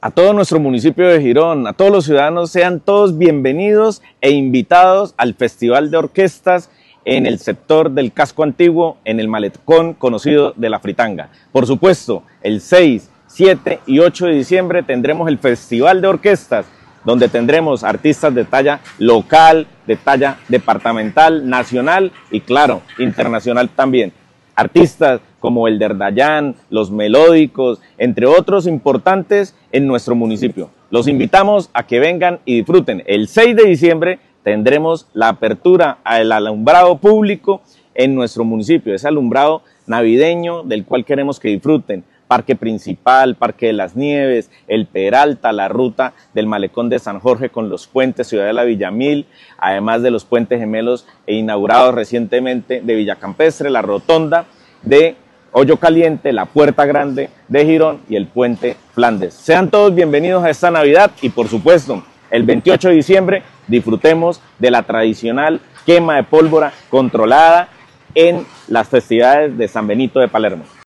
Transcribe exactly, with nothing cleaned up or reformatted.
A todo nuestro municipio de Girón, a todos los ciudadanos, sean todos bienvenidos e invitados al Festival de Orquestas en el sector del Casco Antiguo, en el malecón conocido de La Fritanga. Por supuesto, el seis, siete y ocho de diciembre tendremos el Festival de Orquestas, donde tendremos artistas de talla local, de talla departamental, nacional y, claro, internacional también. Artistas como el Derdayán, los Melódicos, entre otros importantes en nuestro municipio. Los invitamos a que vengan y disfruten. El seis de diciembre tendremos la apertura al alumbrado público en nuestro municipio, ese alumbrado navideño del cual queremos que disfruten. Parque Principal, Parque de las Nieves, el Peralta, la ruta del Malecón de San Jorge con los puentes Ciudadela Villamil, además de los puentes gemelos e inaugurados recientemente de Villacampestre, la rotonda de Hoyo Caliente, la Puerta Grande de Girón y el puente Flandes. Sean todos bienvenidos a esta Navidad y, por supuesto, el veintiocho de diciembre disfrutemos de la tradicional quema de pólvora controlada en las festividades de San Benito de Palermo.